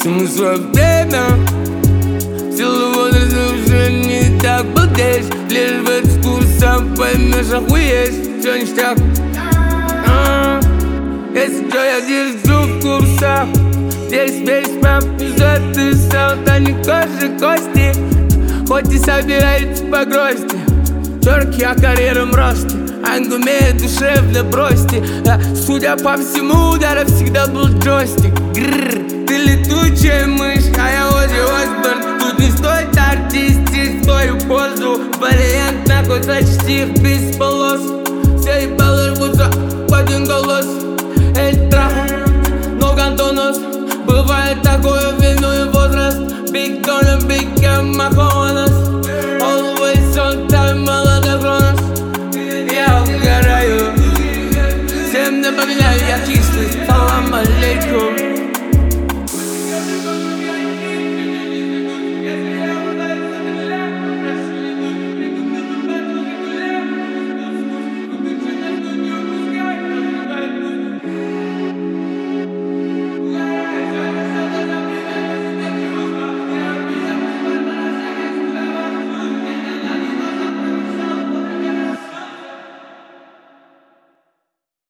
всему свое время. В силу возраста уже не так балдеешь. Лишь в экскурсах поймешь, охуеть. Всё ништяк. Если что, я держу в курсах. Здесь весь мап пиздец, ты сам, да не кожи, кости. Хоть и собирается по грозди. Чёрки о карьерном росте, ангумеет душевно бросьте. Судя по всему, удара всегда был джойстик. Ты летучая мышь, а я Оззи Осборн. Тут не стоит артистить свою позу. Вариант нахуй почти без полос. Все ебалы рвутся в один голос. Эль траху, но гандонос. Бывает такое, вино и возраст. Big Donna, Big Cam, Махона.